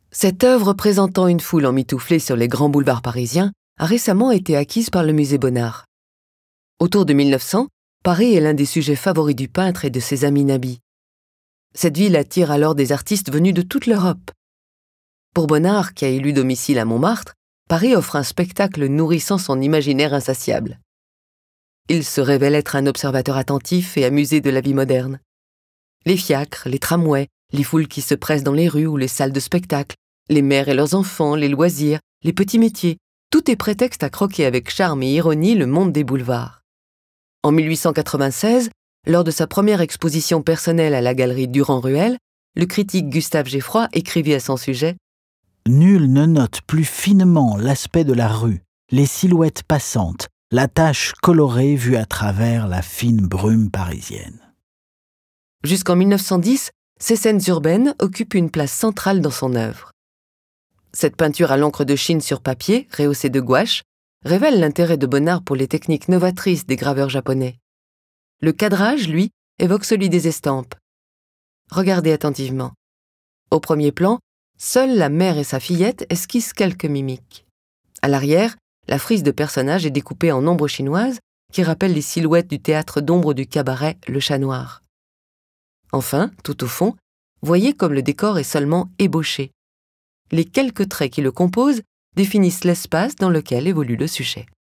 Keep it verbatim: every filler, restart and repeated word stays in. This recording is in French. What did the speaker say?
Cette œuvre présentant une foule emmitouflée sur les grands boulevards parisiens a récemment été acquise par le musée Bonnard. Autour de mille neuf cents, Paris est l'un des sujets favoris du peintre et de ses amis nabis. Cette ville attire alors des artistes venus de toute l'Europe. Pour Bonnard, qui a élu domicile à Montmartre, Paris offre un spectacle nourrissant son imaginaire insatiable. Il se révèle être un observateur attentif et amusé de la vie moderne. Les fiacres, les tramways, les foules qui se pressent dans les rues ou les salles de spectacle, les mères et leurs enfants, les loisirs, les petits métiers, tout est prétexte à croquer avec charme et ironie le monde des boulevards. En mille huit cent quatre-vingt-seize, lors de sa première exposition personnelle à la galerie Durand-Ruel, le critique Gustave Geffroy écrivit à son sujet « Nul ne note plus finement l'aspect de la rue, les silhouettes passantes, la tache colorée vue à travers la fine brume parisienne. » Jusqu'en mille neuf cent dix, ces scènes urbaines occupent une place centrale dans son œuvre. Cette peinture à l'encre de Chine sur papier, rehaussée de gouache, révèle l'intérêt de Bonnard pour les techniques novatrices des graveurs japonais. Le cadrage, lui, évoque celui des estampes. Regardez attentivement. Au premier plan, seule la mère et sa fillette esquissent quelques mimiques. À l'arrière, la frise de personnages est découpée en ombres chinoises qui rappellent les silhouettes du théâtre d'ombre du cabaret Le Chat Noir. Enfin, tout au fond, voyez comme le décor est seulement ébauché. Les quelques traits qui le composent définissent l'espace dans lequel évolue le sujet.